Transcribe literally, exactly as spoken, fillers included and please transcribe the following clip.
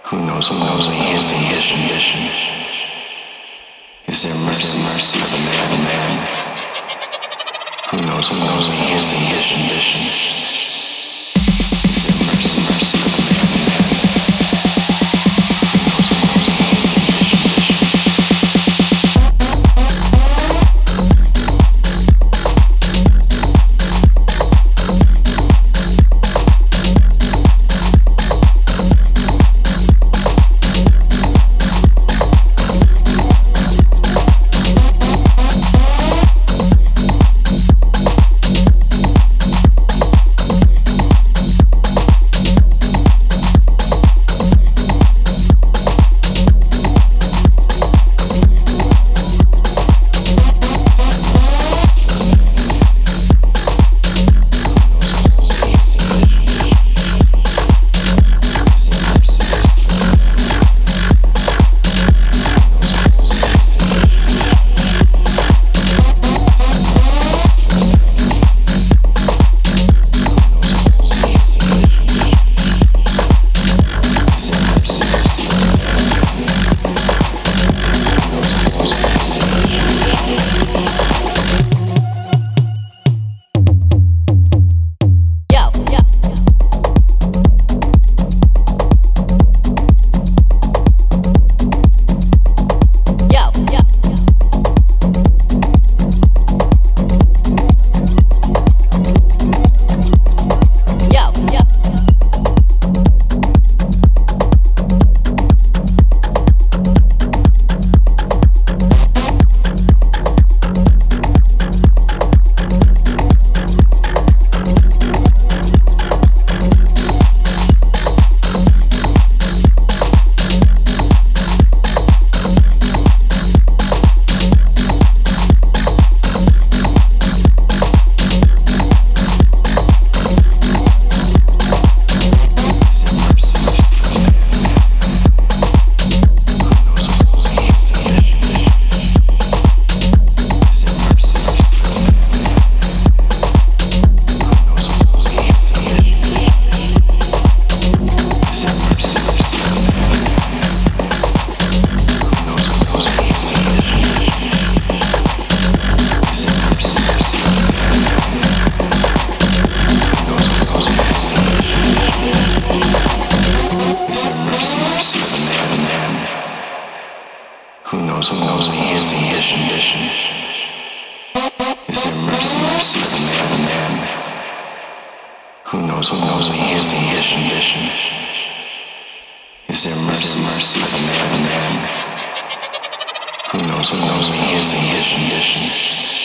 Who knows, who knows, he is, he is, condition. Is there mercy, mercy for the man, the man? Who knows, who knows, he is, he is, condition. Is there mercy, mercy for the man, the man? Who knows, who knows, he is, he is, condition. Is there mercy, mercy for the man, the man? Who knows, who knows, he is, he is, condition. Is there mercy, mercy for the man, the man? Who knows, who knows, he is, he is, condition.